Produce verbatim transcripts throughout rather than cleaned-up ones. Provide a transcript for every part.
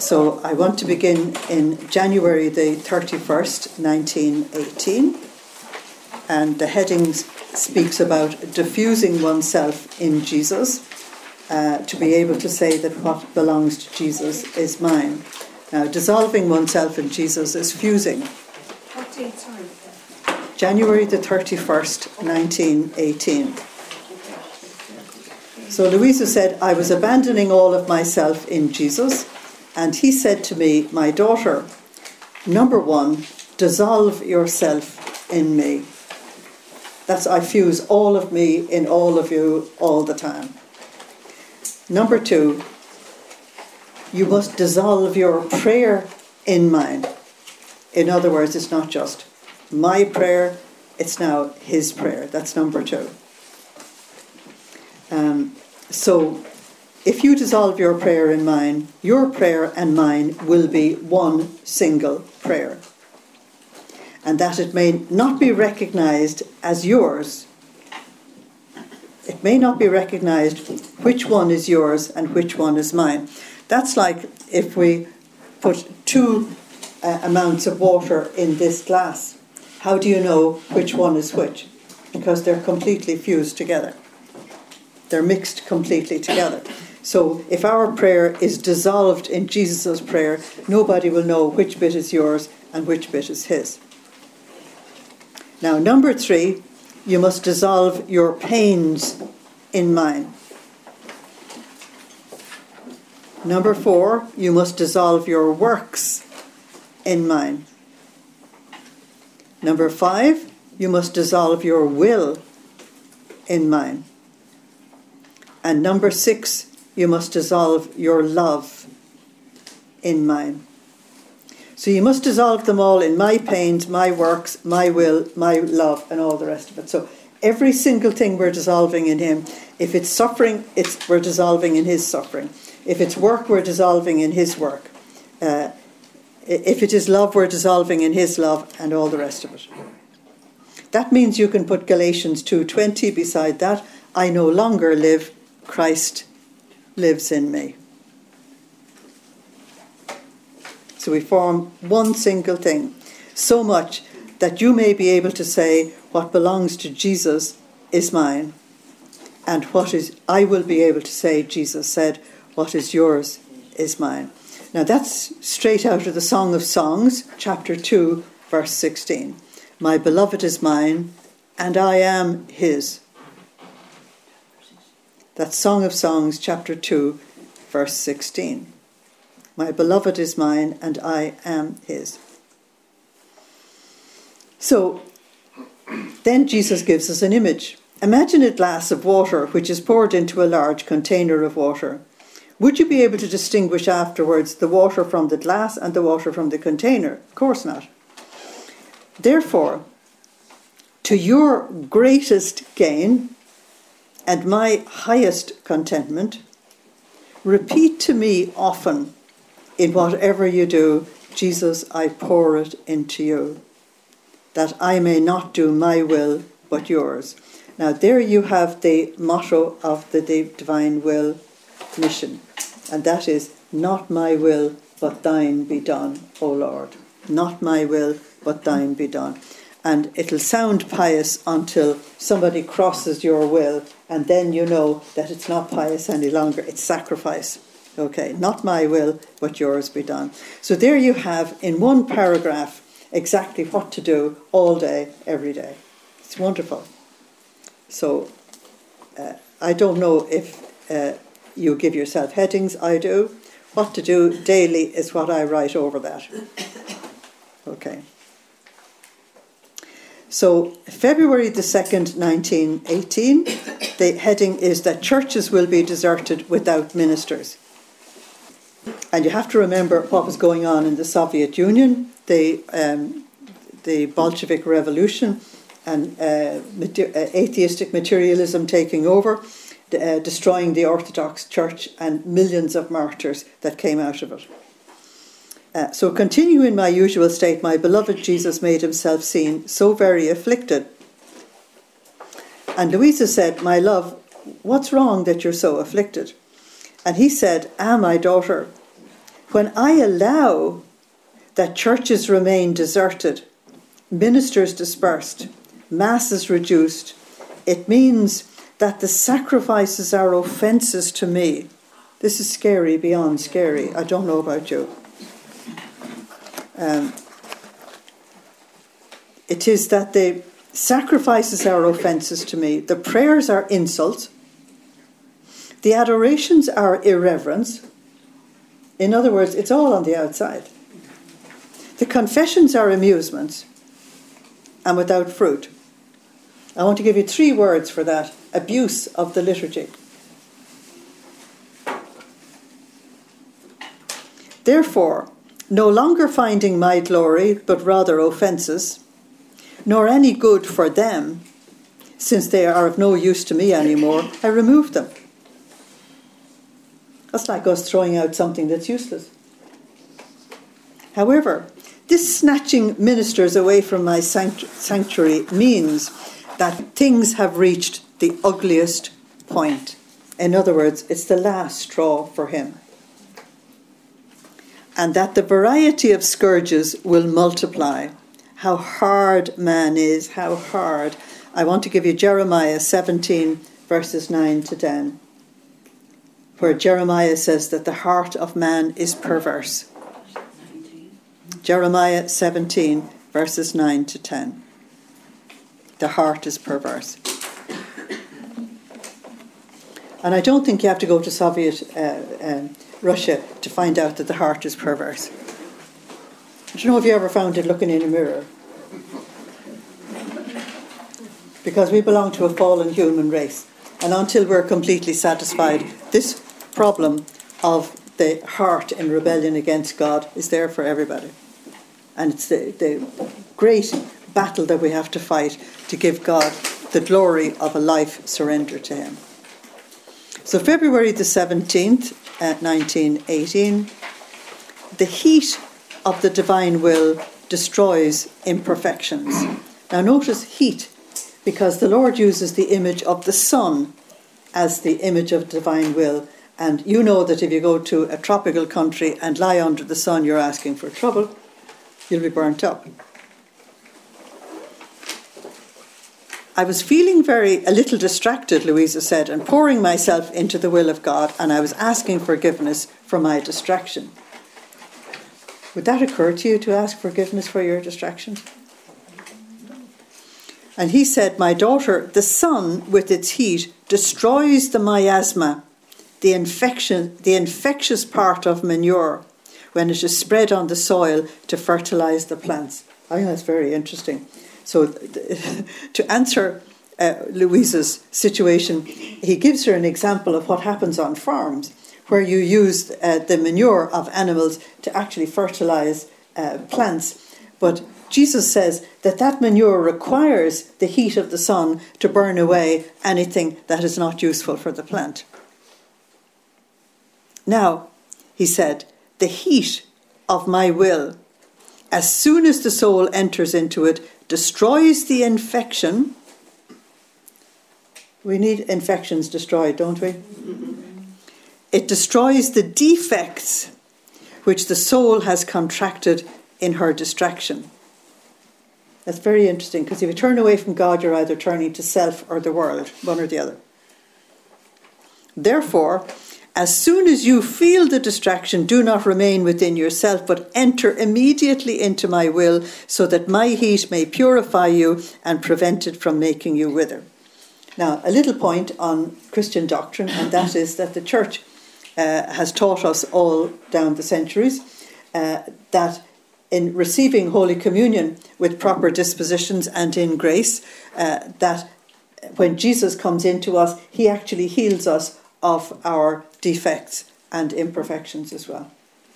So I want to begin in January the thirty-first, nineteen eighteen. And the heading speaks about diffusing oneself in Jesus, uh, to be able to say that what belongs to Jesus is mine. Now, dissolving oneself in Jesus is fusing. What date, sorry? January the thirty-first, nineteen eighteen. So Louisa said, I was abandoning all of myself in Jesus, and he said to me, my daughter, number one, dissolve yourself in me. That's, I fuse all of me in all of you all the time. Number two, you must dissolve your prayer in mine. In other words, it's not just my prayer, it's now his prayer. That's number two. Um, so, if you dissolve your prayer in mine, your prayer and mine will be one single prayer. And that it may not be recognized as yours. It may not be recognized which one is yours and which one is mine. That's like if we put two uh, amounts of water in this glass. How do you know which one is which? Because they're completely fused together. They're mixed completely together. So if our prayer is dissolved in Jesus' prayer, nobody will know which bit is yours and which bit is his. Now, number three, you must dissolve your pains in mine. Number four, you must dissolve your works in mine. Number five, you must dissolve your will in mine. And number six, you must dissolve your love in mine. So you must dissolve them all in my pains, my works, my will, my love, and all the rest of it. So every single thing we're dissolving in him. If it's suffering, it's we're dissolving in his suffering. If it's work, we're dissolving in his work. Uh, if it is love, we're dissolving in his love, and all the rest of it. That means you can put Galatians two twenty beside that. I no longer live, Christ lives in me. So we form one single thing, so much that you may be able to say, what belongs to Jesus is mine, and what is I will be able to say, Jesus said, what is yours is mine. Now that's straight out of the Song of Songs, chapter two, verse sixteen. My beloved is mine, and I am his. That's Song of Songs, chapter two, verse sixteen. My beloved is mine, and I am his. So, then Jesus gives us an image. Imagine a glass of water which is poured into a large container of water. Would you be able to distinguish afterwards the water from the glass and the water from the container? Of course not. Therefore, to your greatest gain and my highest contentment, repeat to me often, in whatever you do, Jesus, I pour it into you, that I may not do my will, but yours. Now, there you have the motto of the Divine Will mission, and that is, not my will, but thine be done, O Lord. Not my will, but thine be done. And it'll sound pious until somebody crosses your will, and then you know that it's not pious any longer, it's sacrifice. Okay, not my will, but yours be done. So there you have, in one paragraph, exactly what to do all day, every day. It's wonderful. So, uh, I don't know if uh, you give yourself headings, I do. What to do daily is what I write over that. Okay. So, February the second, nineteen eighteen, the heading is that churches will be deserted without ministers. And you have to remember what was going on in the Soviet Union, the um, the Bolshevik Revolution, and uh, mater- uh, atheistic materialism taking over, uh, destroying the Orthodox Church, and millions of martyrs that came out of it. Uh, so continue in my usual state, my beloved Jesus made himself seen, so very afflicted. And Louisa said, my love, what's wrong that you're so afflicted? And he said, ah, my daughter, When I allow that churches remain deserted, ministers dispersed, masses reduced, it means that the sacrifices are offences to me. This is scary beyond scary. I don't know about you. Um, it is that the sacrifices are offences to me. The prayers are insults. The adorations are irreverence. In other words, it's all on the outside. The confessions are amusements and without fruit. I want to give you three words for that. Abuse of the liturgy. Therefore, no longer finding my glory, but rather offences, nor any good for them, since they are of no use to me anymore, I remove them. That's like us throwing out something that's useless. However, this snatching ministers away from my sanctuary means that things have reached the ugliest point. In other words, it's the last straw for him. And that the variety of scourges will multiply. How hard man is, how hard. I want to give you Jeremiah seventeen, verses nine to ten, where Jeremiah says that the heart of man is perverse. Jeremiah seventeen, verses nine to ten. The heart is perverse. And I don't think you have to go to Soviet uh, um, Russia to find out that the heart is perverse. I don't know if you ever found it looking in a mirror. Because we belong to a fallen human race. And until we're completely satisfied, this problem of the heart in rebellion against God is there for everybody. And it's the, the great battle that we have to fight to give God the glory of a life surrendered to him. So February the seventeenth, uh, nineteen eighteen, the heat of the divine will destroys imperfections. Now notice heat, because the Lord uses the image of the sun as the image of divine will. And you know that if you go to a tropical country and lie under the sun, you're asking for trouble. You'll be burnt up. I was feeling very, a little distracted, Louisa said, and pouring myself into the will of God, and I was asking forgiveness for my distraction. Would that occur to you, to ask forgiveness for your distraction? And he said, my daughter, the sun with its heat destroys the miasma, the infection, the infectious part of manure, when it is spread on the soil to fertilize the plants. I think that's very interesting. So to answer uh, Louisa's situation, he gives her an example of what happens on farms, where you use uh, the manure of animals to actually fertilize uh, plants. But Jesus says that that manure requires the heat of the sun to burn away anything that is not useful for the plant. Now, he said, the heat of my will, as soon as the soul enters into it, destroys the infection. We need infections destroyed, don't we? It destroys the defects which the soul has contracted in her distraction. That's very interesting, because if you turn away from God, you're either turning to self or the world, one or the other. Therefore, as soon as you feel the distraction, do not remain within yourself, but enter immediately into my will, so that my heat may purify you and prevent it from making you wither. Now, a little point on Christian doctrine, and that is that the church uh, has taught us all down the centuries uh, that in receiving Holy Communion with proper dispositions and in grace, uh, that when Jesus comes into us, he actually heals us of our defects and imperfections as well.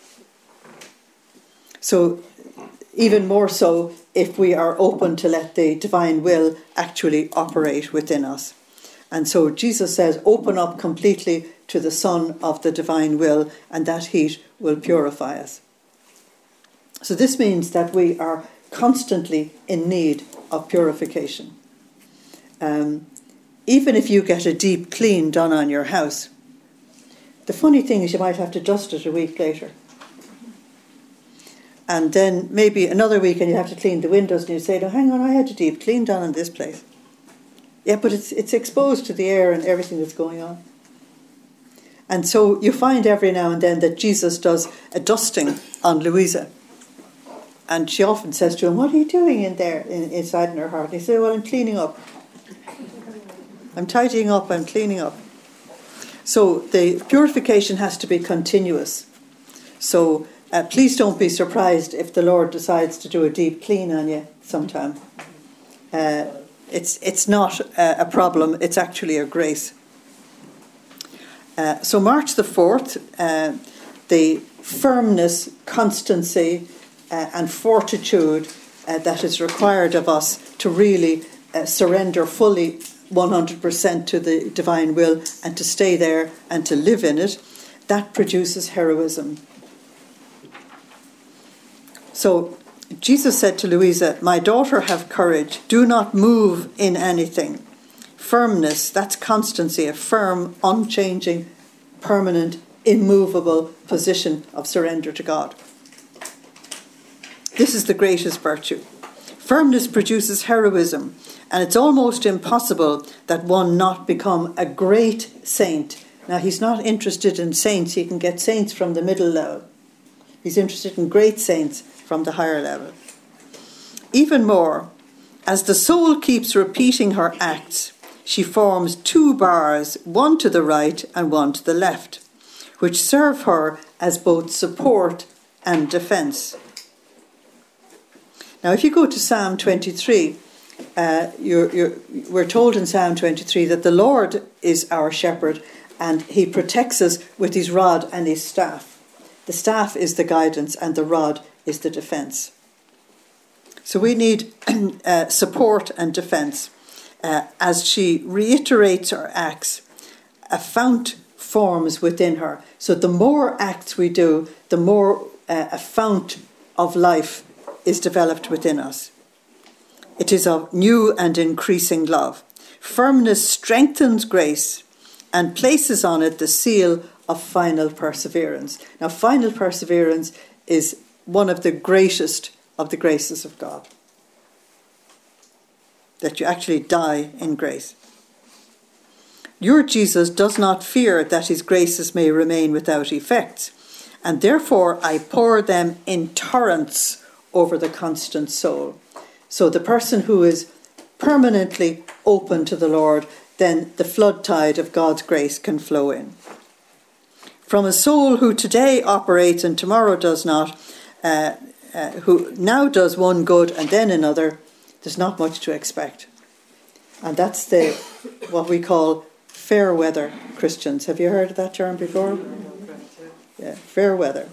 So even more so if we are open to let the divine will actually operate within us. And so Jesus says, open up completely to the sun of the divine will, and that heat will purify us. So this means that we are constantly in need of purification. Um, even if you get a deep clean done on your house, the funny thing is you might have to dust it a week later. And then maybe another week and you have to clean the windows and you say, no, hang on, I had a deep clean done in this place. Yeah, but it's it's exposed to the air and everything that's going on. And so you find every now and then that Jesus does a dusting on Louisa. And she often says to him, what are you doing in there, in, inside in her heart? And he says, well, I'm cleaning up. I'm tidying up, I'm cleaning up. So the purification has to be continuous. So uh, please don't be surprised if the Lord decides to do a deep clean on you sometime. Uh, it's it's not a, a problem, it's actually a grace. Uh, so March the fourth, uh, the firmness, constancy uh, and fortitude uh, that is required of us to really uh, surrender fully one hundred percent to the divine will and to stay there and to live in it, that produces heroism. So Jesus said to Louisa, my daughter, have courage. Do not move in anything. Firmness, that's constancy, a firm, unchanging, permanent, immovable position of surrender to God. This is the greatest virtue. Firmness produces heroism, and it's almost impossible that one not become a great saint. Now, he's not interested in saints. He can get saints from the middle level. He's interested in great saints from the higher level. Even more, as the soul keeps repeating her acts, she forms two bars, one to the right and one to the left, which serve her as both support and defence. Now, if you go to Psalm twenty-three, uh, you're, you're, we're told in Psalm twenty-three that the Lord is our shepherd and he protects us with his rod and his staff. The staff is the guidance and the rod is the defence. So we need uh, support and defence. Uh, as she reiterates her acts, a fount forms within her. So the more acts we do, the more uh, a fount of life is developed within us. It is of new and increasing love. Firmness strengthens grace and places on it the seal of final perseverance. Now, final perseverance is one of the greatest of the graces of God. That you actually die in grace. Your Jesus does not fear that his graces may remain without effects, and therefore I pour them in torrents over the constant soul. So the person who is permanently open to the Lord, then the flood tide of God's grace can flow in. From a soul who today operates and tomorrow does not, uh, uh, who now does one good and then another, there's not much to expect. And that's the what we call fair weather Christians. Have you heard of that term before? Yeah, fair weather.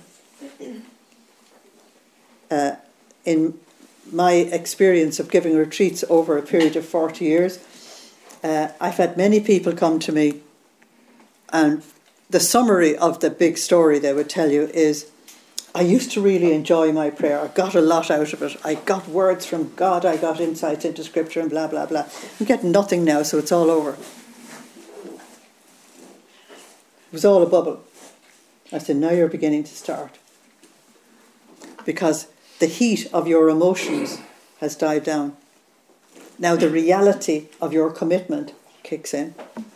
Uh, in my experience of giving retreats over a period of forty years, uh, I've had many people come to me, and the summary of the big story they would tell you is, I used to really enjoy my prayer. I got a lot out of it. I got words from God. I got insights into Scripture and blah, blah, blah. I'm getting nothing now, so it's all over. It was all a bubble. I said, now you're beginning to start. Because the heat of your emotions has died down. Now the reality of your commitment kicks in.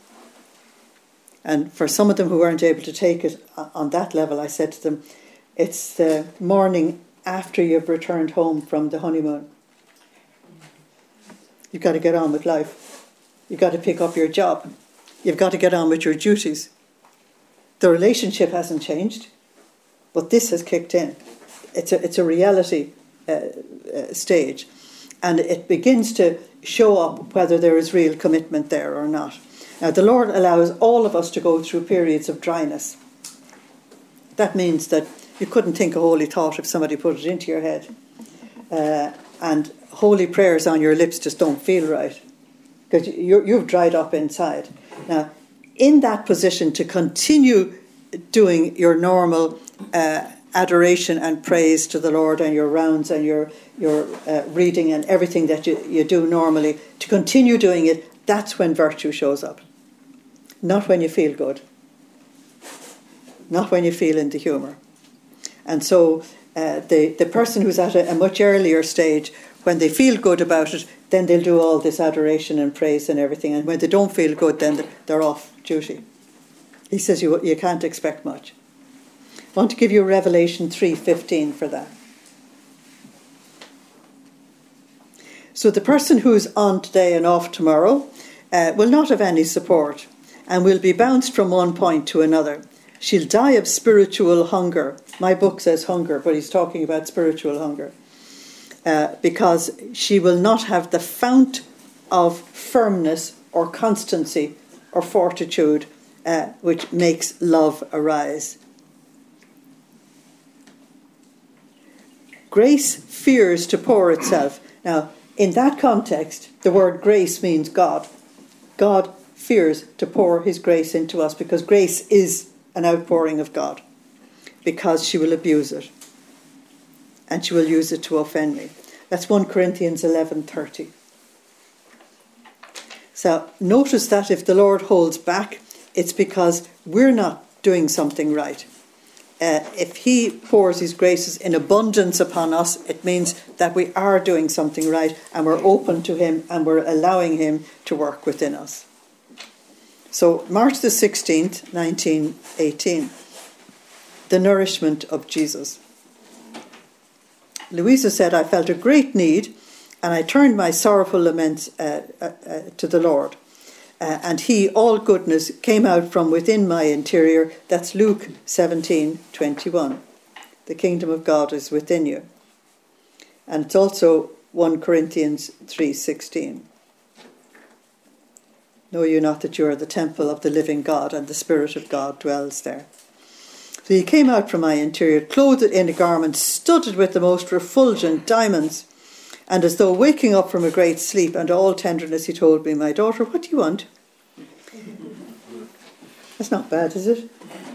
And for some of them who weren't able to take it on that level, I said to them, it's the morning after you've returned home from the honeymoon. You've got to get on with life. You've got to pick up your job. You've got to get on with your duties. The relationship hasn't changed, but this has kicked in. It's a, it's a reality uh, uh, stage. And it begins to show up whether there is real commitment there or not. Now, the Lord allows all of us to go through periods of dryness. That means that you couldn't think a holy thought if somebody put it into your head. Uh, and holy prayers on your lips just don't feel right. Because you, you've dried up inside. Now, in that position to continue doing your normal uh, adoration and praise to the Lord and your rounds and your, your uh, reading and everything that you, you do normally, to continue doing it, that's when virtue shows up. Not when you feel good. Not when you feel in the humour. And so Uh, the, the person who's at a, a much earlier stage, when they feel good about it, then they'll do all this adoration and praise and everything. And when they don't feel good, then they're off duty. He says you, you can't expect much. I want to give you Revelation three fifteen for that. So the person who's on today and off tomorrow uh, will not have any support and will be bounced from one point to another. She'll die of spiritual hunger. My book says hunger, but he's talking about spiritual hunger. Uh, because she will not have the fount of firmness or constancy or fortitude uh, which makes love arise. Grace fears to pour itself. Now, in that context, the word grace means God. God fears to pour his grace into us because grace is an outpouring of God, because she will abuse it and she will use it to offend me. That's First Corinthians eleven thirty. So notice that if the Lord holds back, it's because we're not doing something right. Uh, if he pours his graces in abundance upon us, it means that we are doing something right and we're open to him and we're allowing him to work within us. So March the sixteenth, nineteen eighteen, the nourishment of Jesus. Louisa said, I felt a great need and I turned my sorrowful laments uh, uh, uh, to the Lord. Uh, and he, all goodness, came out from within my interior. That's Luke seventeen twenty-one. The kingdom of God is within you. And it's also First Corinthians three sixteen. Know you not that you are the temple of the living God, and the Spirit of God dwells there. So he came out from my interior, clothed in a garment studded with the most refulgent diamonds, and as though waking up from a great sleep, and all tenderness he told me, my daughter, what do you want? That's not bad, is it?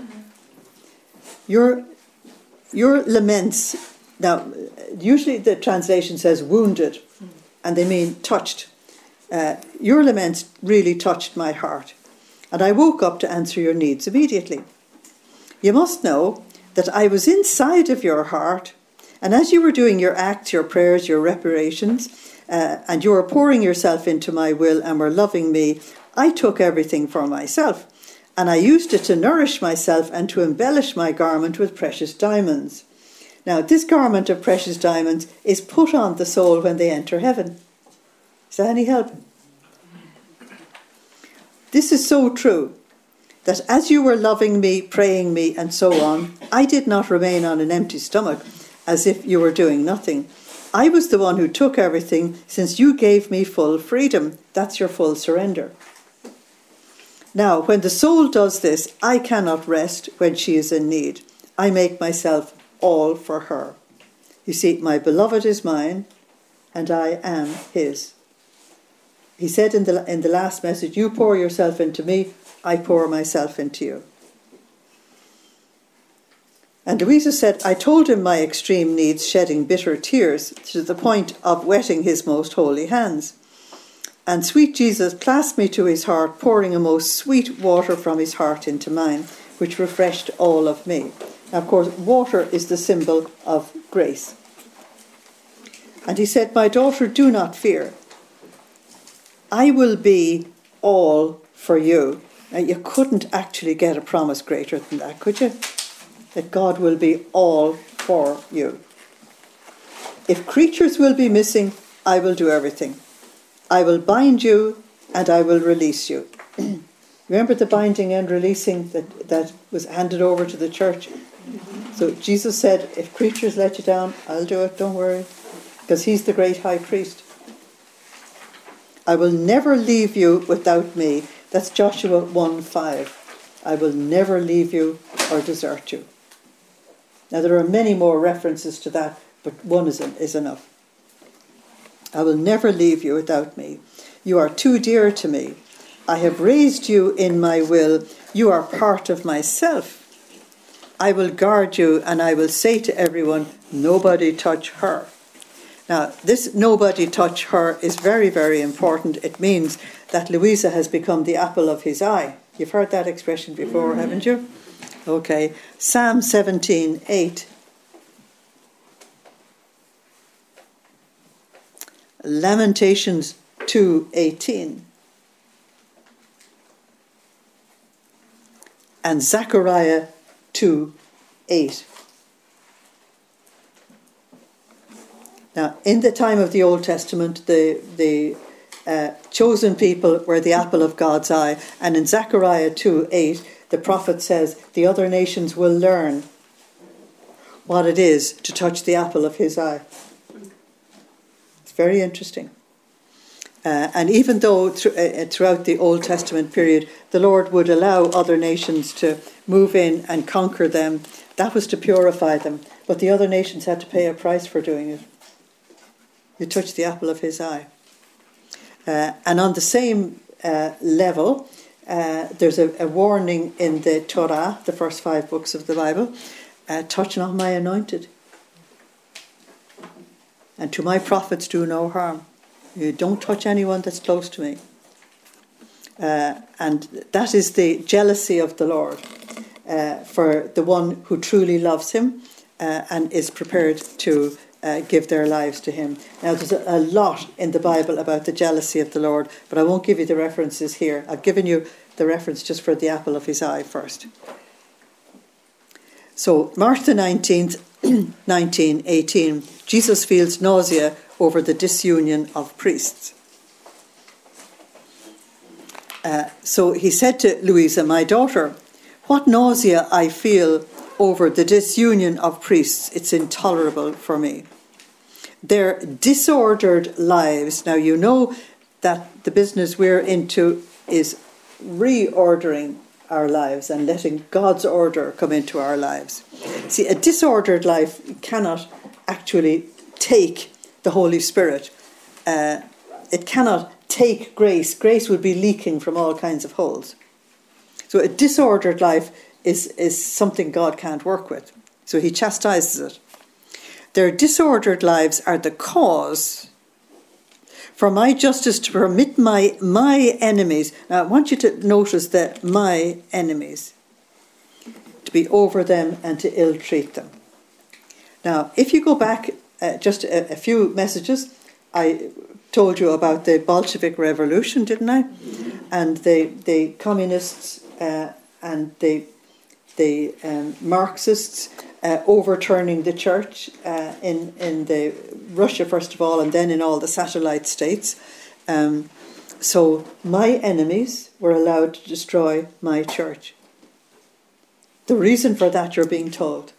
Your, your laments, now usually the translation says wounded, and they mean touched. Uh, your laments really touched my heart, and I woke up to answer your needs immediately. You must know that I was inside of your heart, and as you were doing your acts, your prayers, your reparations, uh, and you were pouring yourself into my will and were loving me, I took everything for myself, and I used it to nourish myself and to embellish my garment with precious diamonds. Now, this garment of precious diamonds is put on the soul when they enter heaven. Is that any help? This is so true, that as you were loving me, praying me, and so on, I did not remain on an empty stomach, as if you were doing nothing. I was the one who took everything, since you gave me full freedom. That's your full surrender. Now, when the soul does this, I cannot rest when she is in need. I make myself all for her. You see, my beloved is mine, and I am his. He said in the in the last message, you pour yourself into me, I pour myself into you. And Louisa said, I told him my extreme needs, shedding bitter tears to the point of wetting his most holy hands. And sweet Jesus clasped me to his heart, pouring a most sweet water from his heart into mine, which refreshed all of me. Now, of course, water is the symbol of grace. And he said, my daughter, do not fear. I will be all for you. Now, you couldn't actually get a promise greater than that, could you? That God will be all for you. If creatures will be missing, I will do everything. I will bind you and I will release you. Remember the binding and releasing that, that was handed over to the church? So Jesus said, if creatures let you down, I'll do it, don't worry. Because he's the great high priest. I will never leave you without me. That's Joshua one five. I will never leave you or desert you. Now there are many more references to that, but one is, is enough. I will never leave you without me. You are too dear to me. I have raised you in my will. You are part of myself. I will guard you, and I will say to everyone, nobody touch her. Now, this nobody touch her is very, very important. It means that Louisa has become the apple of his eye. You've heard that expression before, haven't you? Okay. Psalm seventeen eight. Lamentations two eighteen. And Zechariah two eight. Now, in the time of the Old Testament, the, the uh, chosen people were the apple of God's eye. And in Zechariah two eight, the prophet says, the other nations will learn what it is to touch the apple of his eye. It's very interesting. Uh, and even though th- uh, throughout the Old Testament period, the Lord would allow other nations to move in and conquer them, that was to purify them. But the other nations had to pay a price for doing it. You touch the apple of his eye. Uh, and on the same uh, level, uh, there's a, a warning in the Torah, the first five books of the Bible, uh, touch not my anointed. And to my prophets do no harm. You don't touch anyone that's close to me. Uh, and that is the jealousy of the Lord uh, for the one who truly loves him uh, and is prepared to uh, give their lives to him. Now, there's a, a lot in the Bible about the jealousy of the Lord, but I won't give you the references here. I've given you the reference just for the apple of his eye first. So, March the nineteenth, nineteen eighteen, Jesus feels nausea over the disunion of priests. Uh, so he said to Louisa, my daughter, what nausea I feel over the disunion of priests. It's intolerable for me. Their disordered lives. Now, you know that the business we're into is reordering our lives and letting God's order come into our lives. See, a disordered life cannot actually take the Holy Spirit. Uh, it cannot take grace. Grace would be leaking from all kinds of holes. So a disordered life is, is something God can't work with. So he chastises it. Their disordered lives are the cause for my justice to permit my, my enemies. Now I want you to notice that my enemies, to be over them and to ill-treat them. Now, if you go back uh, just a, a few messages, I told you about the Bolshevik Revolution, didn't I? And the the communists uh, and the the um, Marxists uh, overturning the church uh, in in the Russia first of all, and then in all the satellite states. Um, so my enemies were allowed to destroy my church. The reason for that, you're being told.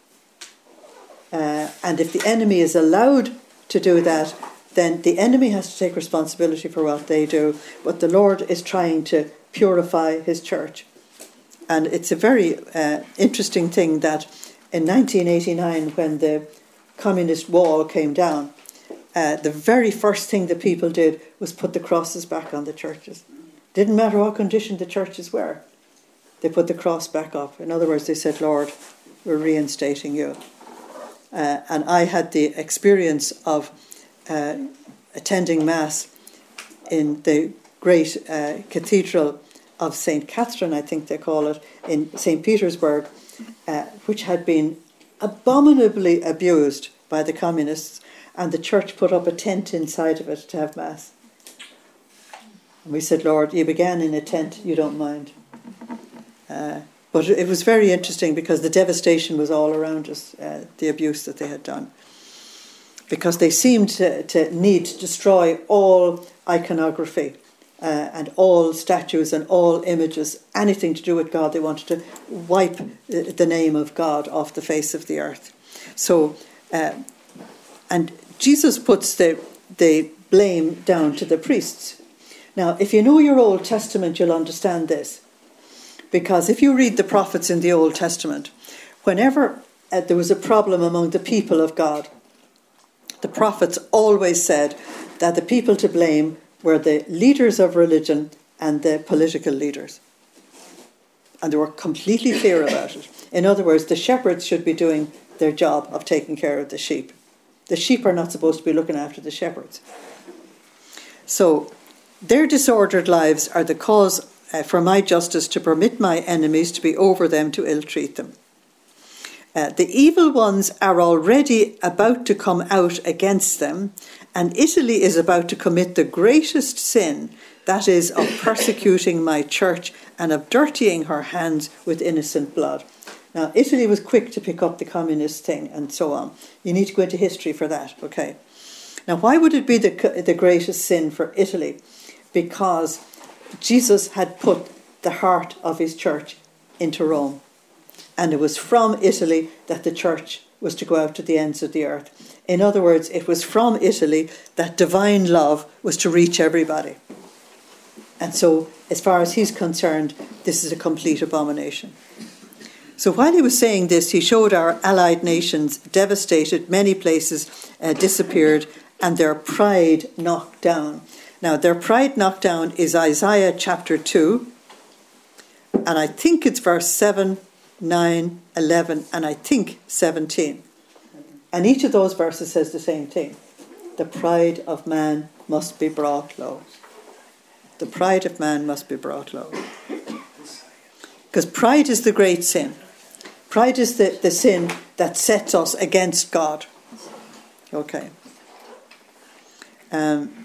Uh, and if the enemy is allowed to do that, then the enemy has to take responsibility for what they do. But the Lord is trying to purify his church. And it's a very uh, interesting thing that in nineteen eighty-nine, when the communist wall came down, uh, the very first thing the people did was put the crosses back on the churches. Didn't matter what condition the churches were. They put the cross back up. In other words, they said, Lord, we're reinstating you. Uh, and I had the experience of uh, attending Mass in the great uh, cathedral of Saint Catherine, I think they call it, in Saint Petersburg, uh, which had been abominably abused by the communists, and the church put up a tent inside of it to have Mass. And we said, Lord, you began in a tent, you don't mind. Uh, but it was very interesting because the devastation was all around us, uh, the abuse that they had done. Because they seemed to, to need to destroy all iconography uh, and all statues and all images, anything to do with God. They wanted to wipe the name of God off the face of the earth. So, uh, and Jesus puts the, the blame down to the priests. Now, if you know your Old Testament, you'll understand this. Because if you read the prophets in the Old Testament, whenever uh, there was a problem among the people of God, the prophets always said that the people to blame were the leaders of religion and the political leaders. And they were completely clear about it. In other words, the shepherds should be doing their job of taking care of the sheep. The sheep are not supposed to be looking after the shepherds. So their disordered lives are the cause Uh, for my justice to permit my enemies to be over them to ill-treat them. Uh, the evil ones are already about to come out against them, and Italy is about to commit the greatest sin, that is, of persecuting my church and of dirtying her hands with innocent blood. Now, Italy was quick to pick up the communist thing and so on. You need to go into history for that, okay? Now, why would it be the, the greatest sin for Italy? Because Jesus had put the heart of his church into Rome. And it was from Italy that the church was to go out to the ends of the earth. In other words, it was from Italy that divine love was to reach everybody. And so, as far as he's concerned, this is a complete abomination. So while he was saying this, he showed our allied nations devastated, many places uh, disappeared, and their pride knocked down. Now, their pride knocked down is Isaiah chapter two, and I think it's verse seven, nine, eleven, and I think seventeen. And each of those verses says the same thing. The pride of man must be brought low. The pride of man must be brought low. Because pride is the great sin. Pride is the, the sin that sets us against God. Okay. Um,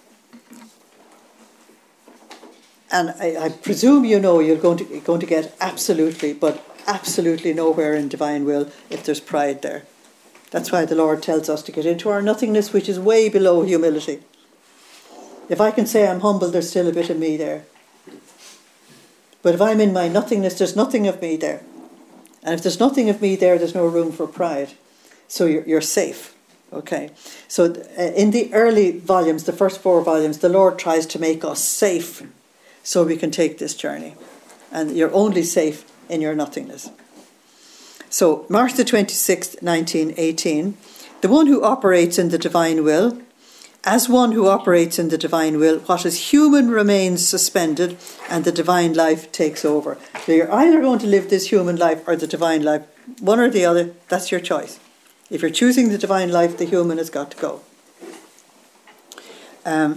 and I, I presume you know you're going to, you're going to get absolutely, but absolutely nowhere in divine will if there's pride there. That's why the Lord tells us to get into our nothingness, which is way below humility. If I can say I'm humble, there's still a bit of me there. But if I'm in my nothingness, there's nothing of me there. And if there's nothing of me there, there's no room for pride. So you're, you're safe. Okay. So uh, in the early volumes, the first four volumes, the Lord tries to make us safe so we can take this journey. And you're only safe in your nothingness. So March the twenty-sixth, nineteen eighteen, the one who operates in the divine will, as one who operates in the divine will, what is human remains suspended and the divine life takes over. So you're either going to live this human life or the divine life. One or the other, that's your choice. If you're choosing the divine life, the human has got to go. Um,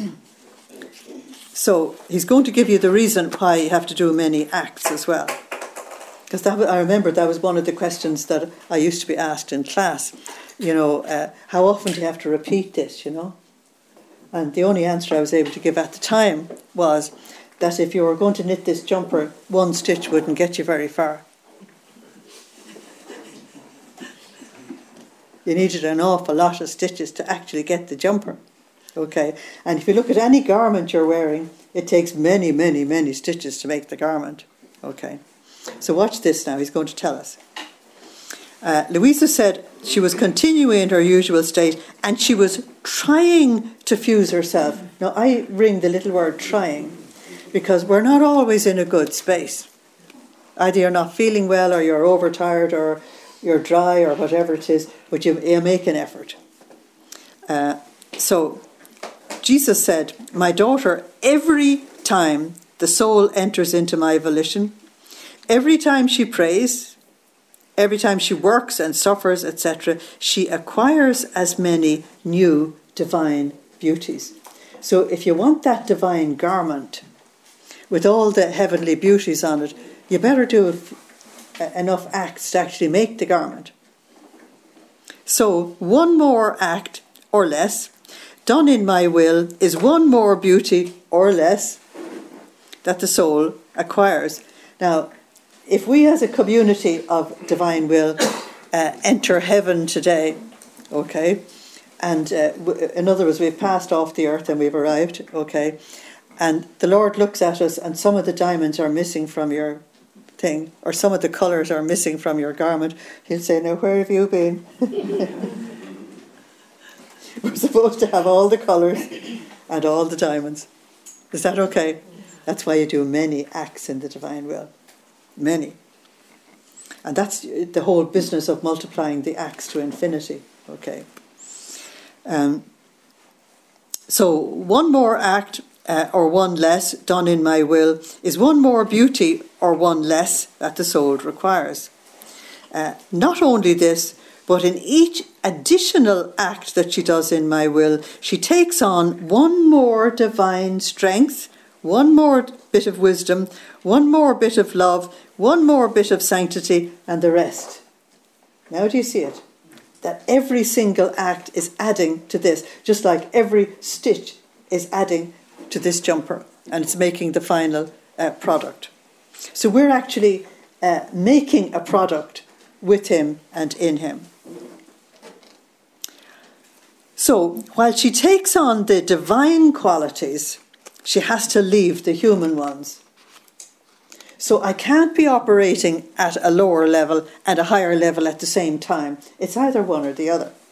so he's going to give you the reason why you have to do many acts as well. Because that, I remember that was one of the questions that I used to be asked in class. You know, uh, how often do you have to repeat this, you know? And the only answer I was able to give at the time was that if you were going to knit this jumper, one stitch wouldn't get you very far. You needed an awful lot of stitches to actually get the jumper. Okay, and if you look at any garment you're wearing, it takes many, many, many stitches to make the garment. Okay, so watch this now. He's going to tell us. Uh, Louisa said she was continuing in her usual state and she was trying to fuse herself. Now, I ring the little word trying because we're not always in a good space. Either you're not feeling well or you're overtired or you're dry or whatever it is, but you, you make an effort. Uh, so, Jesus said, my daughter, every time the soul enters into my volition, every time she prays, every time she works and suffers, et cetera, she acquires as many new divine beauties. So if you want that divine garment with all the heavenly beauties on it, you better do enough acts to actually make the garment. So one more act or less done in my will is one more beauty or less that the soul acquires. Now, if we as a community of divine will uh, enter heaven today, okay, and uh, in other words, we've passed off the earth and we've arrived, okay, and the Lord looks at us and some of the diamonds are missing from your thing, or some of the colours are missing from your garment, he'll say, now where have you been? We're supposed to have all the colours and all the diamonds. Is that okay? That's why you do many acts in the divine will. Many. And that's the whole business of multiplying the acts to infinity. Okay. Um, so one more act uh, or one less done in my will is one more beauty or one less that the soul requires. Uh, not only this, but in each additional act that she does in my will, she takes on one more divine strength, one more bit of wisdom, one more bit of love, one more bit of sanctity, and the rest. Now do you see it? that every single act is adding to this, just like every stitch is adding to this jumper, and it's making the final uh, product. So we're actually uh, making a product with him and in him. So while she takes on the divine qualities, she has to leave the human ones. So I can't be operating at a lower level and a higher level at the same time. It's either one or the other.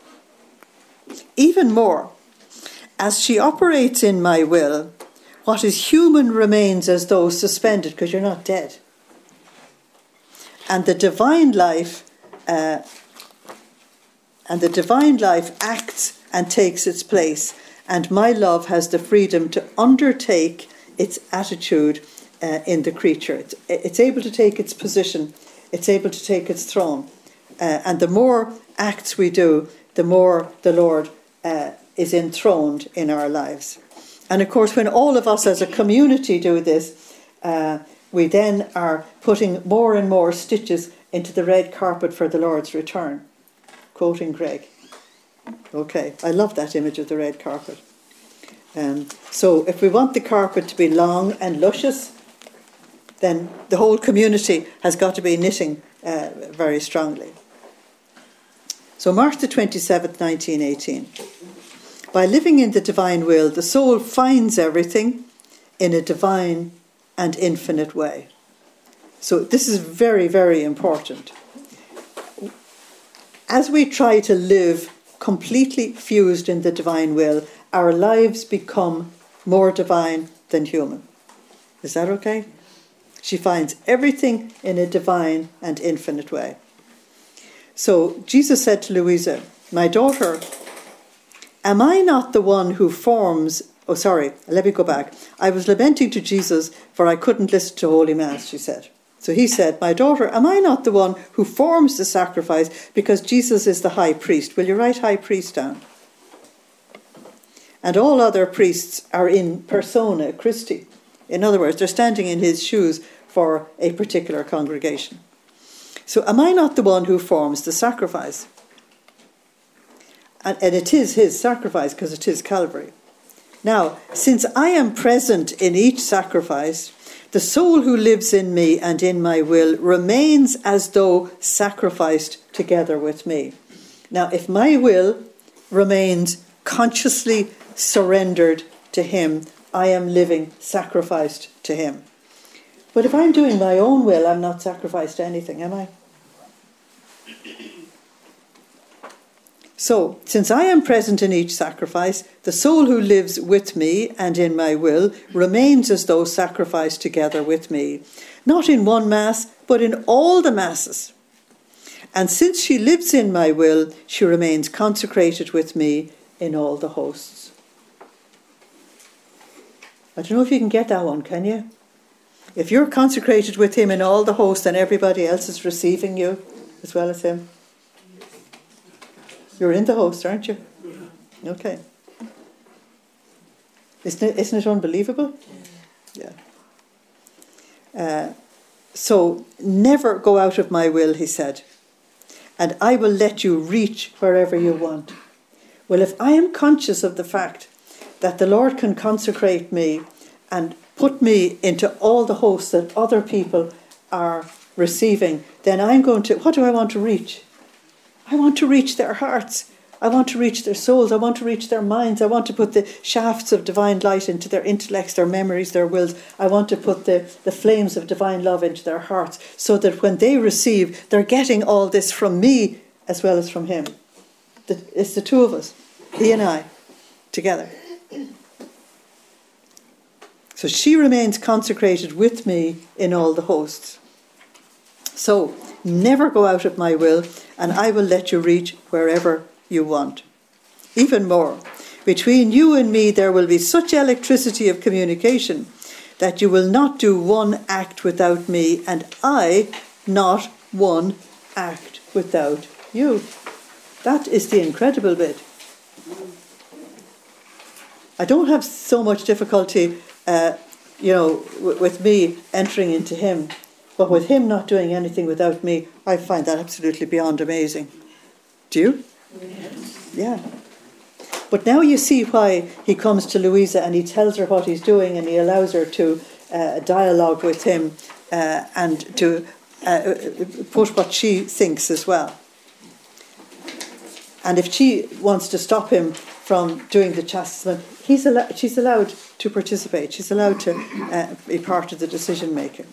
Even more, as she operates in my will, what is human remains as though suspended, because you're not dead. And the divine life, uh, and the divine life acts and takes its place, and my love has the freedom to undertake its attitude uh, in the creature. It's, it's able to take its position. It's able to take its throne. Uh, and the more acts we do, the more the Lord uh, is enthroned in our lives. And of course, when all of us as a community do this, uh, we then are putting more and more stitches into the red carpet for the Lord's return. Quoting Greg. Okay, I love that image of the red carpet. Um, so if we want the carpet to be long and luscious, then the whole community has got to be knitting uh, very strongly. So March the twenty-seventh, nineteen eighteen. By living in the divine will, the soul finds everything in a divine and infinite way. So this is very, very important. As we try to live completely fused in the divine will, our lives become more divine than human. Is that okay? She finds everything in a divine and infinite way. So Jesus said to Louisa, "My daughter, am I not the one who forms..." Oh, sorry, let me go back. I was lamenting to Jesus, for I couldn't listen to Holy Mass, she said. So he said, "My daughter, am I not the one who forms the sacrifice, because Jesus is the high priest?" Will you write high priest down? "And all other priests are in persona Christi." In other words, they're standing in his shoes for a particular congregation. So am I not the one who forms the sacrifice? And, and it is his sacrifice, because it is Calvary. Now, since I am present in each sacrifice, the soul who lives in me and in my will remains as though sacrificed together with me. Now, if my will remains consciously surrendered to him, I am living sacrificed to him. But if I'm doing my own will, I'm not sacrificed to anything, am I? So, since I am present in each sacrifice, the soul who lives with me and in my will remains as though sacrificed together with me, not in one mass, but in all the masses. And since she lives in my will, she remains consecrated with me in all the hosts. I don't know if you can get that one, can you? If you're consecrated with him in all the hosts, then everybody else is receiving you as well as him. You're in the host, aren't you? Okay. Isn't it, isn't it unbelievable? Yeah. Uh, so, never go out of my will, he said, and I will let you reach wherever you want. Well, if I am conscious of the fact that the Lord can consecrate me and put me into all the hosts that other people are receiving, then I'm going to, what do I want to reach? I want to reach their hearts. I want to reach their souls. I want to reach their minds. I want to put the shafts of divine light into their intellects, their memories, their wills. I want to put the, the flames of divine love into their hearts, so that when they receive, they're getting all this from me as well as from him. It's the two of us, he and I, together. So she remains consecrated with me in all the hosts. So, never go out of my will, and I will let you reach wherever you want. Even more, between you and me there will be such electricity of communication that you will not do one act without me, and I not one act without you. That is the incredible bit. I don't have so much difficulty, uh, you know, w- with me entering into him. But with him not doing anything without me, I find that absolutely beyond amazing. Do you? Yes. Yeah. But now you see why he comes to Louisa and he tells her what he's doing and he allows her to uh, dialogue with him uh, and to uh, put what she thinks as well. And if she wants to stop him from doing the chastisement, he's al- she's allowed to participate. She's allowed to uh, be part of the decision making.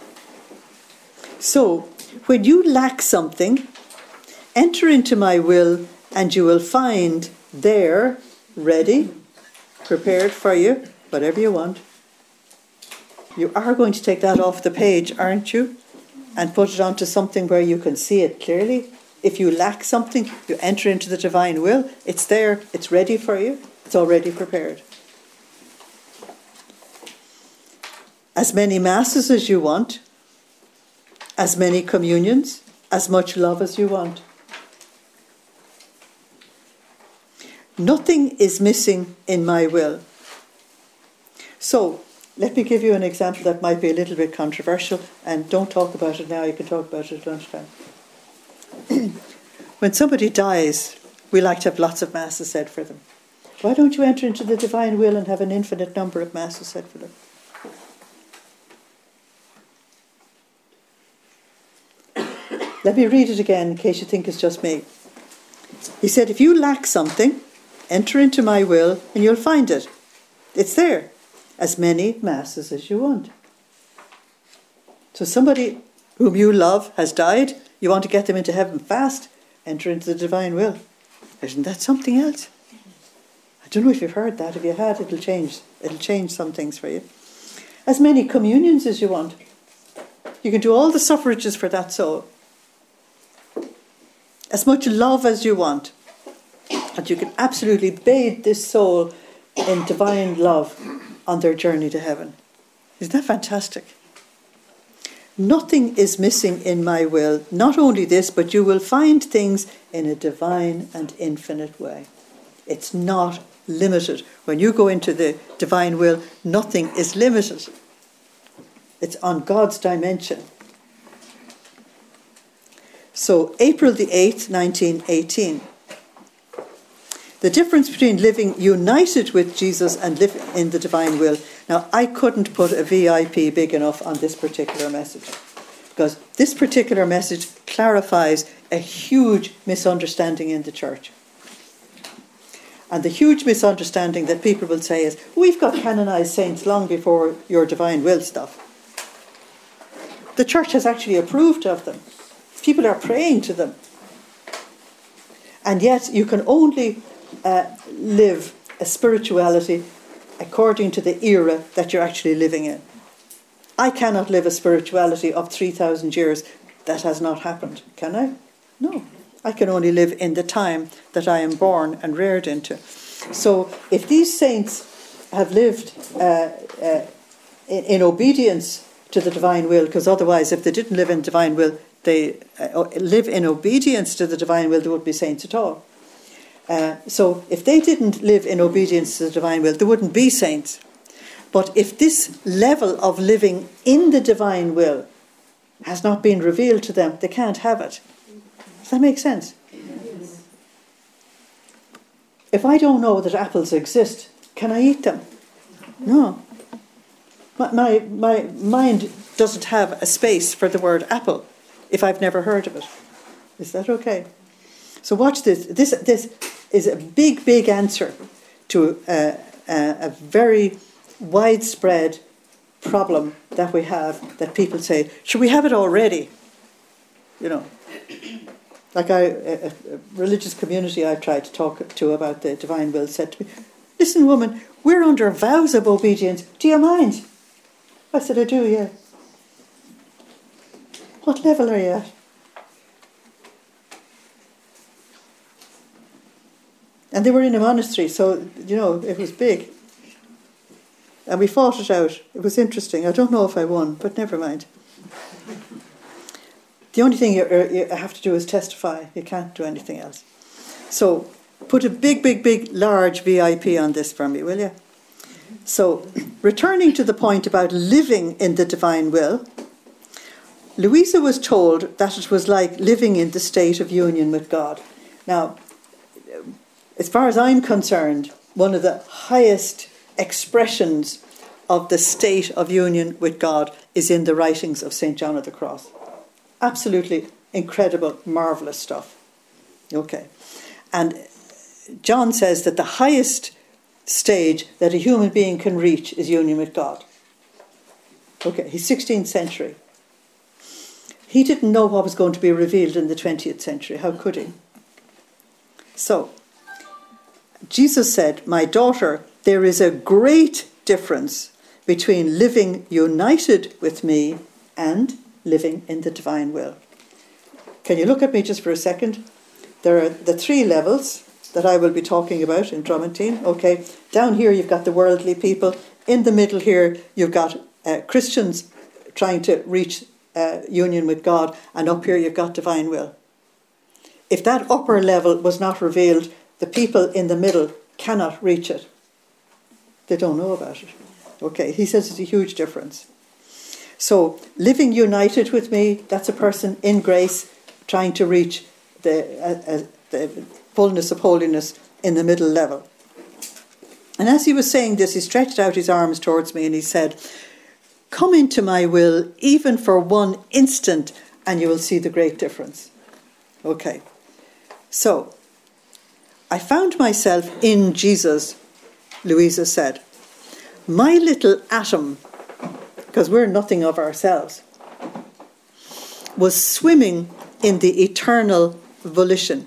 So, when you lack something, enter into my will and you will find there, ready, prepared for you, whatever you want. You are going to take that off the page, aren't you? And put it onto something where you can see it clearly. If you lack something, you enter into the divine will. It's there. It's ready for you. It's already prepared. As many masses as you want. As many communions. As much love as you want. Nothing is missing in my will. So, let me give you an example that might be a little bit controversial, and don't talk about it now, you can talk about it at lunchtime. When somebody dies, we like to have lots of masses said for them. Why don't you enter into the divine will and have an infinite number of masses said for them? Let me read it again in case you think it's just me. He said, if you lack something, enter into my will and you'll find it. It's there. As many masses as you want. So somebody whom you love has died, you want to get them into heaven fast, enter into the divine will. Isn't that something else? I don't know if you've heard that. If you had, it'll change. It'll change some things for you. As many communions as you want. You can do all the suffrages for that soul. As much love as you want. And you can absolutely bathe this soul in divine love on their journey to heaven. Isn't that fantastic? Nothing is missing in my will. Not only this, but you will find things in a divine and infinite way. It's not limited. When you go into the divine will, nothing is limited. It's on God's dimension. So, April the eighth, nineteen eighteen. The difference between living united with Jesus and living in the divine will. Now, I couldn't put a V I P big enough on this particular message, because this particular message clarifies a huge misunderstanding in the church. And the huge misunderstanding that people will say is, we've got canonized saints long before your divine will stuff. The church has actually approved of them. People are praying to them. And yet you can only uh, live a spirituality according to the era that you're actually living in. I cannot live a spirituality of three thousand years. That has not happened, can I? No. I can only live in the time that I am born and reared into. So if these saints have lived uh, uh, in, in obedience to the divine will, because otherwise if they didn't live in divine will, they uh, live in obedience to the divine will, they wouldn't be saints at all. Uh, so if they didn't live in obedience to the divine will, they wouldn't be saints. But if this level of living in the divine will has not been revealed to them, they can't have it. Does that make sense? Yes. If I don't know that apples exist, can I eat them? No. My, my, my mind doesn't have a space for the word apple if I've never heard of it. Is that okay? So watch this. This, this is a big, big answer to a, a, a very widespread problem that we have, that people say, should we have it already? You know, like I, a, a religious community I've tried to talk to about the divine will said to me, listen woman, we're under vows of obedience. Do you mind? I said, I do, yeah. What level are you at? And they were in a monastery, so, you know, it was big. And we fought it out. It was interesting. I don't know if I won, but never mind. The only thing you, you have to do is testify. You can't do anything else. So put a big, big, big, large V I P on this for me, will you? So returning to the point about living in the divine will, Louisa was told that it was like living in the state of union with God. Now, as far as I'm concerned, one of the highest expressions of the state of union with God is in the writings of Saint John of the Cross. Absolutely incredible, marvellous stuff. Okay. And John says that the highest stage that a human being can reach is union with God. Okay, he's sixteenth century. He didn't know what was going to be revealed in the twentieth century. How could he? So, Jesus said, "My daughter, there is a great difference between living united with me and living in the divine will." Can you look at me just for a second? There are the three levels that I will be talking about in Drummondine. Okay, down here you've got the worldly people. In the middle here you've got uh, Christians trying to reach uh, union with God. And up here you've got divine will. If that upper level was not revealed, the people in the middle cannot reach it. They don't know about it. Okay, he says it's a huge difference. So, living united with me, that's a person in grace trying to reach the, uh, uh, the fullness of holiness in the middle level. And as he was saying this, he stretched out his arms towards me and he said, "Come into my will even for one instant and you will see the great difference." Okay, so I found myself in Jesus, Louisa said. My little atom, because we're nothing of ourselves, was swimming in the eternal volition.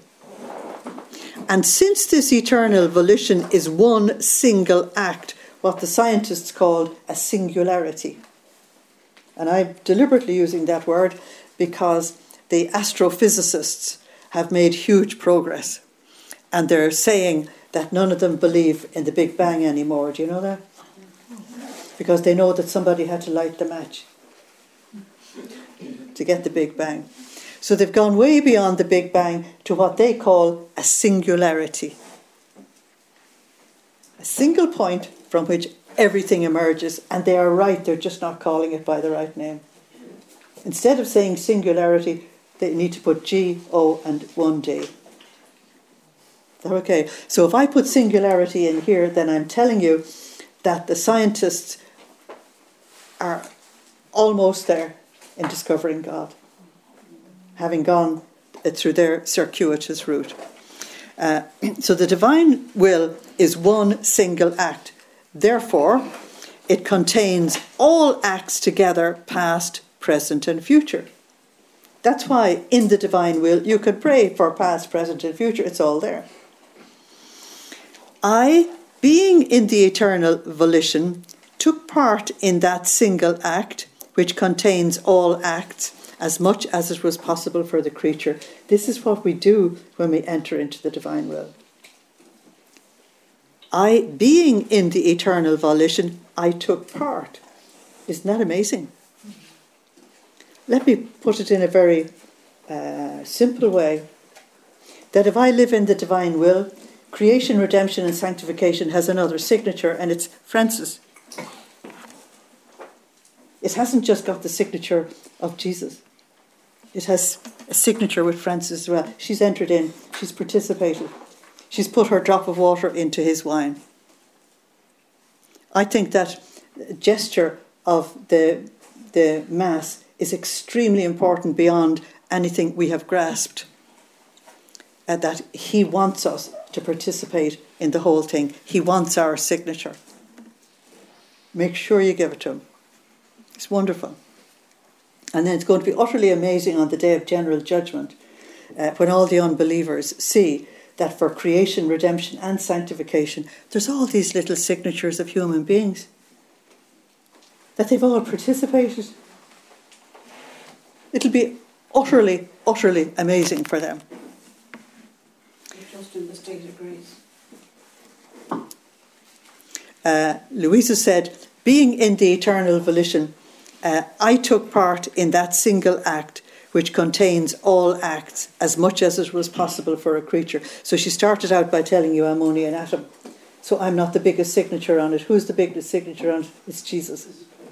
And since this eternal volition is one single act, what the scientists called a singularity. And I'm deliberately using that word because the astrophysicists have made huge progress. And they're saying that none of them believe in the Big Bang anymore. Do you know that? Because they know that somebody had to light the match to get the Big Bang. So they've gone way beyond the Big Bang to what they call a singularity. A single point from which everything emerges. And they are right, they're just not calling it by the right name. Instead of saying singularity, they need to put G, O and one D. Okay, so if I put singularity in here, then I'm telling you that the scientists are almost there in discovering God, having gone through their circuitous route. Uh, so the divine will is one single act. Therefore, it contains all acts together, past, present and future. That's why in the divine will you could pray for past, present and future. It's all there. I, being in the eternal volition, took part in that single act, which contains all acts, as much as it was possible for the creature. This is what we do when we enter into the divine will. I, being in the eternal volition, I took part. Isn't that amazing? Let me put it in a very uh, simple way. That if I live in the divine will, creation, redemption and sanctification has another signature, and it's Francis. It hasn't just got the signature of Jesus. It has a signature with Francis as well. She's entered in. She's participated. She's put her drop of water into his wine. I think that gesture of the, the Mass is extremely important beyond anything we have grasped. Uh, that he wants us to participate in the whole thing. He wants our signature. Make sure you give it to him. It's wonderful. And then it's going to be utterly amazing on the day of general judgment, uh, when all the unbelievers see that for creation, redemption and sanctification, there's all these little signatures of human beings, that they've all participated. It'll be utterly, utterly amazing for them. Just in the state of grace. Uh, Louisa said, being in the eternal volition, uh, I took part in that single act which contains all acts as much as it was possible for a creature. So she started out by telling you I'm only an atom. So I'm not the biggest signature on it. Who's the biggest signature on it? It's Jesus.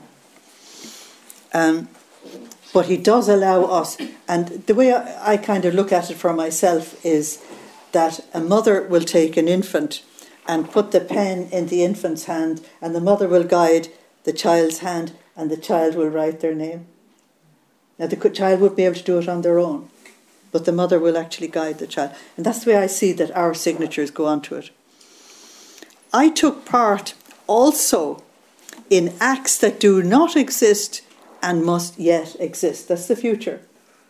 Um, but he does allow us, and the way I, I kind of look at it for myself is that a mother will take an infant and put the pen in the infant's hand, and the mother will guide the child's hand, and the child will write their name. Now, the child wouldn't be able to do it on their own, but the mother will actually guide the child. And that's the way I see that our signatures go onto it. I took part also in acts that do not exist and must yet exist. That's the future.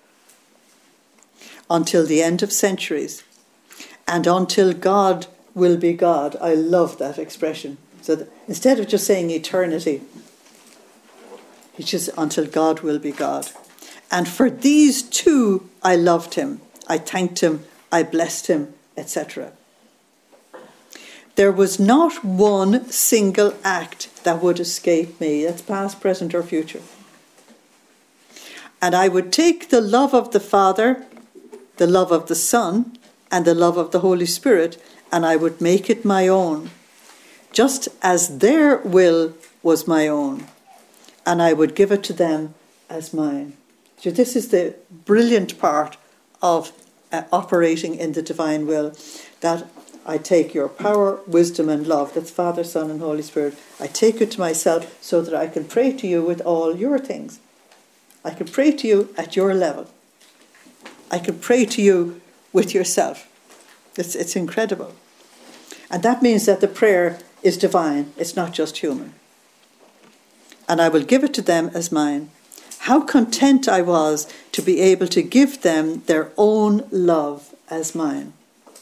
Until the end of centuries. And until God will be God. I love that expression. So that instead of just saying eternity, it's just until God will be God. And for these two, I loved him. I thanked him. I blessed him, et cetera. There was not one single act that would escape me. That's past, present, or future. And I would take the love of the Father, the love of the Son, and the love of the Holy Spirit, and I would make it my own, just as their will was my own, and I would give it to them as mine. So this is the brilliant part of uh, operating in the divine will, that I take your power, wisdom and love, that's Father, Son and Holy Spirit, I take it to myself so that I can pray to you with all your things. I can pray to you at your level. I can pray to you with yourself. It's, it's incredible. And that means that the prayer is divine. It's not just human. And I will give it to them as mine. How content I was to be able to give them their own love as mine.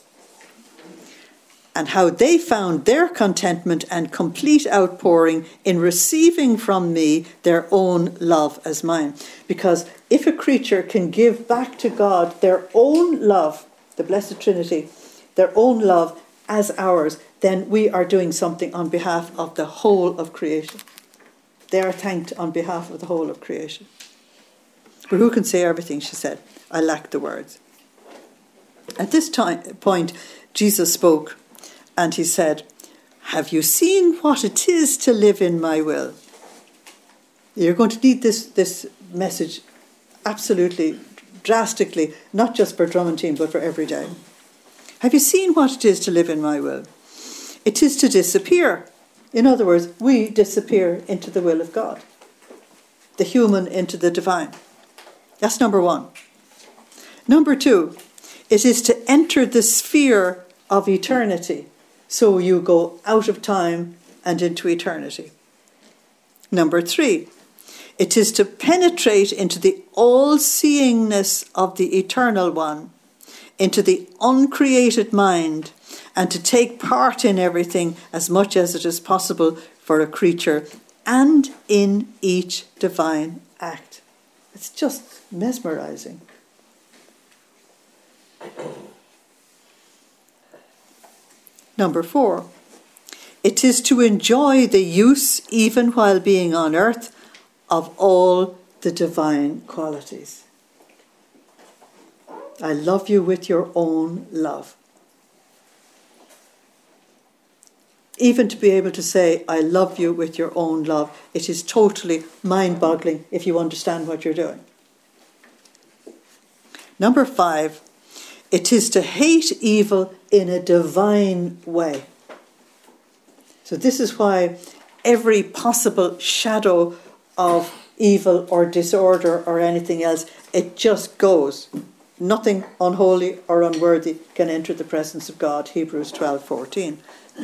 And how they found their contentment and complete outpouring in receiving from me their own love as mine. Because if a creature can give back to God their own love, the Blessed Trinity, their own love as ours, then we are doing something on behalf of the whole of creation. They are thanked on behalf of the whole of creation. But who can say everything, she said. I lack the words. At this time, point, Jesus spoke. And he said, have you seen what it is to live in my will? You're going to need this, this message absolutely, drastically, not just for Drummond but for every day. Have you seen what it is to live in my will? It is to disappear. In other words, we disappear into the will of God. The human into the divine. That's number one. Number two, it is to enter the sphere of eternity. So you go out of time and into eternity. Number three, it is to penetrate into the all-seeingness of the Eternal One, into the uncreated mind, and to take part in everything as much as it is possible for a creature, and in each divine act. It's just mesmerizing. Number four, it is to enjoy the use, even while being on earth, of all the divine qualities. I love you with your own love. Even to be able to say, I love you with your own love, it is totally mind-boggling if you understand what you're doing. Number five, it is to hate evil in a divine way. So this is why every possible shadow of evil or disorder or anything else, it just goes. Nothing unholy or unworthy can enter the presence of God, Hebrews twelve fourteen.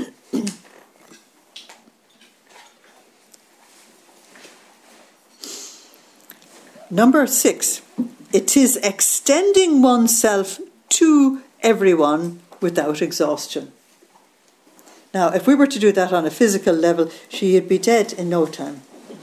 Number six, it is extending oneself to everyone without exhaustion. Now, if we were to do that on a physical level, she'd be dead in no time.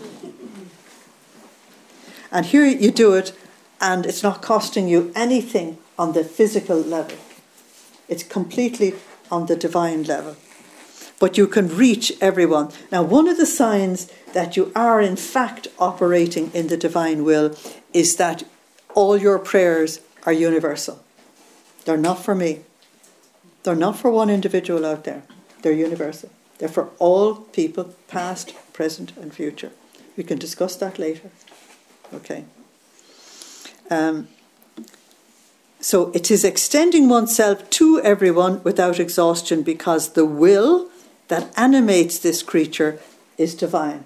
And here you do it, and it's not costing you anything on the physical level. It's completely on the divine level. But you can reach everyone. Now, one of the signs that you are in fact operating in the divine will is that all your prayers are universal. They're not for me. They're not for one individual out there. They're universal. They're for all people, past, present and future. We can discuss that later. Okay. Um, So it is extending oneself to everyone without exhaustion, because the will that animates this creature is divine.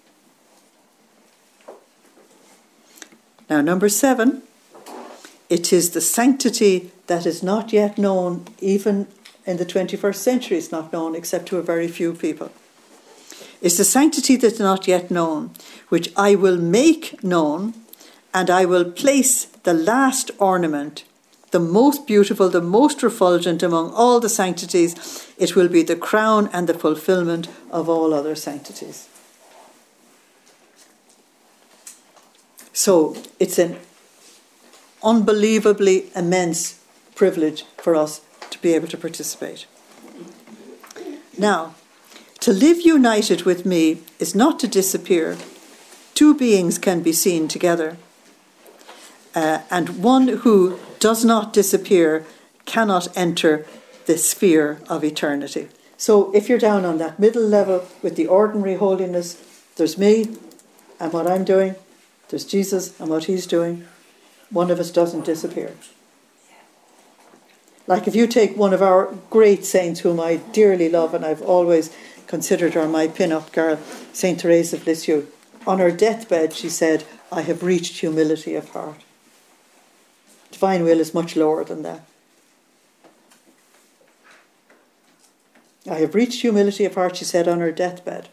Now, number seven, it is the sanctity that is not yet known. Even in the twenty-first century, it's not known except to a very few people. It's the sanctity that's not yet known, which I will make known, and I will place the last ornament, the most beautiful, the most refulgent among all the sanctities. It will be the crown and the fulfillment of all other sanctities. So it's an unbelievably immense privilege for us to be able to participate. Now, to live united with me is not to disappear. Two beings can be seen together. Uh, and one who does not disappear cannot enter the sphere of eternity. So if you're down on that middle level with the ordinary holiness, there's me and what I'm doing. There's Jesus and what he's doing. One of us doesn't disappear. Like if you take one of our great saints whom I dearly love, and I've always considered her my pin-up girl, Saint Therese of Lisieux. On her deathbed she said, I have reached humility of heart. Divine will is much lower than that. I have reached humility of heart, she said on her deathbed.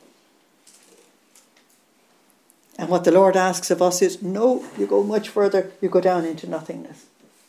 And what the Lord asks of us is, no, you go much further, you go down into nothingness.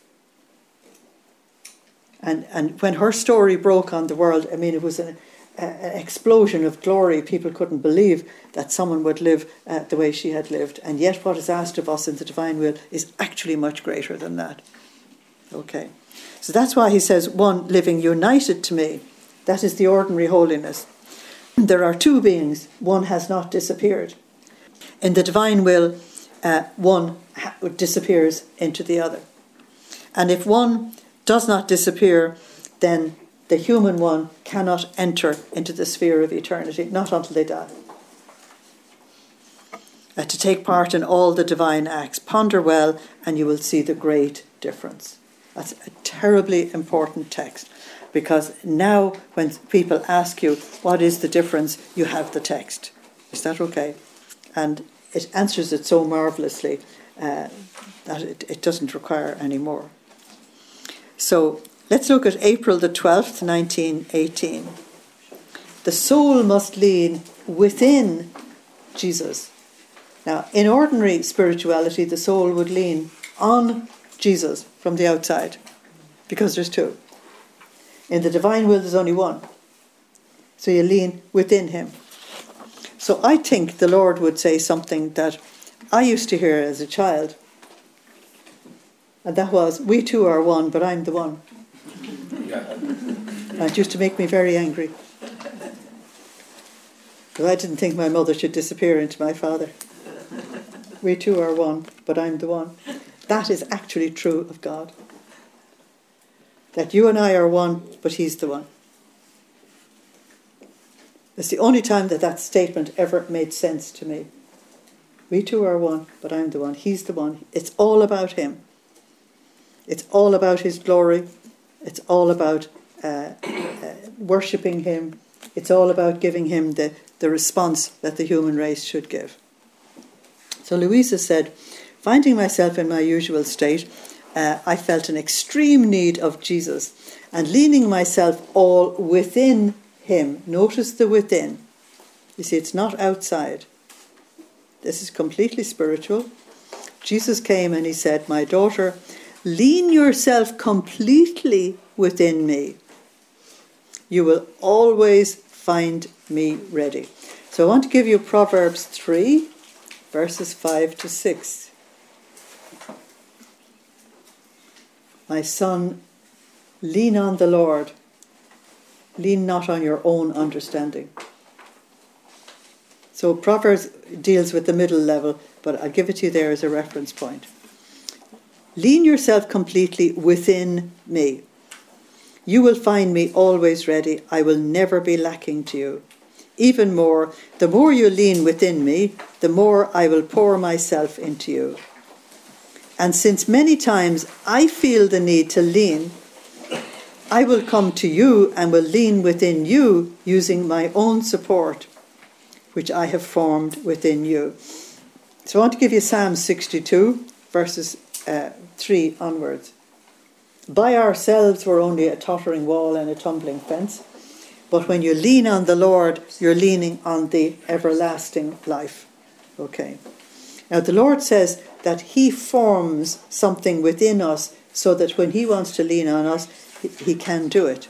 And and when her story broke on the world, I mean, it was an, a, an explosion of glory. People couldn't believe that someone would live uh, the way she had lived. And yet what is asked of us in the divine will is actually much greater than that. Okay. So that's why he says, one living united to me. That is the ordinary holiness. There are two beings. One has not disappeared. In the divine will, uh, one ha- disappears into the other. And if one does not disappear, then the human one cannot enter into the sphere of eternity, not until they die. Uh, to take part in all the divine acts. Ponder well, and you will see the great difference. That's a terribly important text, because now when people ask you, what is the difference, you have the text. Is that okay? And it answers it so marvellously uh, that it, it doesn't require any more. So let's look at April the twelfth, nineteen eighteen. The soul must lean within Jesus. Now, in ordinary spirituality, the soul would lean on Jesus from the outside, because there's two. In the divine will, there's only one. So you lean within him. So I think the Lord would say something that I used to hear as a child. And that was, we two are one, but I'm the one. And it used to make me very angry. Because I didn't think my mother should disappear into my father. We two are one, but I'm the one. That is actually true of God. That you and I are one, but he's the one. It's the only time that that statement ever made sense to me. We two are one, but I'm the one. He's the one. It's all about him. It's all about his glory. It's all about uh, uh, worshipping him. It's all about giving him the, the response that the human race should give. So Louisa said, finding myself in my usual state, uh, I felt an extreme need of Jesus, and leaning myself all within him. Notice the within. You see, it's not outside. This is completely spiritual. Jesus came and he said, my daughter, lean yourself completely within me. You will always find me ready. So I want to give you Proverbs three, verses five to six. My son, lean on the Lord. Lean not on your own understanding. So Proverbs deals with the middle level, but I'll give it to you there as a reference point. Lean yourself completely within me. You will find me always ready. I will never be lacking to you. Even more, the more you lean within me, the more I will pour myself into you. And since many times I feel the need to lean, I will come to you and will lean within you using my own support, which I have formed within you. So I want to give you Psalm sixty-two, verses uh, three onwards. By ourselves we're only a tottering wall and a tumbling fence, but when you lean on the Lord, you're leaning on the everlasting life. Okay. Now the Lord says that he forms something within us so that when he wants to lean on us, he, he can do it.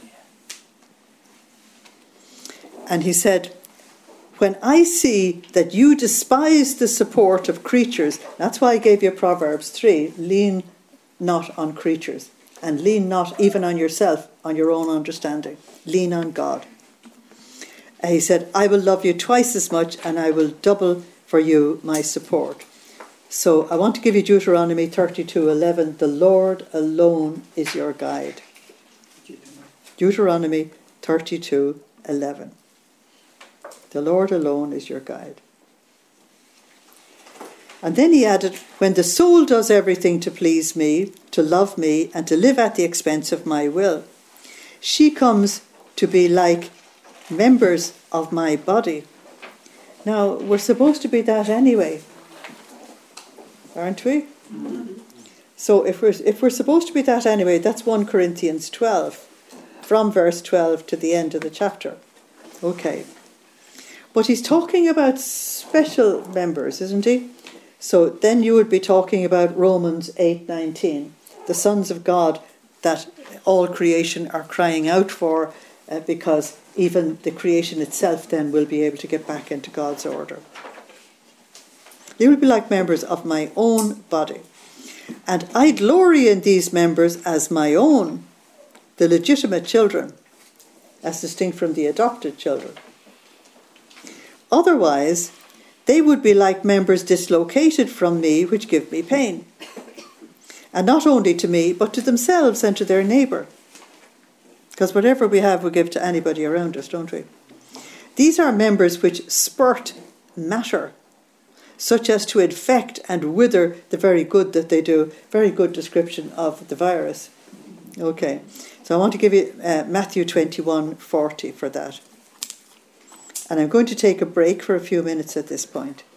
And he said, when I see that you despise the support of creatures, that's why I gave you Proverbs three, lean not on creatures, and lean not even on yourself, on your own understanding. Lean on God. And he said, I will love you twice as much, and I will double for you my support. So I want to give you Deuteronomy thirty-two eleven. The Lord alone is your guide. Deuteronomy thirty-two eleven. The Lord alone is your guide. And then he added, when the soul does everything to please me, to love me, and to live at the expense of my will, she comes to be like members of my body. Now, we're supposed to be that anyway, aren't we? Mm-hmm. So if we're, if we're supposed to be that anyway, that's First Corinthians twelve, from verse twelve to the end of the chapter. Okay. But he's talking about special members, isn't he? So then you would be talking about Romans eight nineteen, the sons of God that all creation are crying out for, uh, because even the creation itself then will be able to get back into God's order. They will be like members of my own body. And I glory in these members as my own, the legitimate children, as distinct from the adopted children. Otherwise, they would be like members dislocated from me, which give me pain. And not only to me, but to themselves and to their neighbour. Because whatever we have, we give to anybody around us, don't we? These are members which spurt matter, such as to infect and wither the very good that they do. Very good description of the virus. Okay, so I want to give you uh, Matthew twenty-one forty for that. And I'm going to take a break for a few minutes at this point.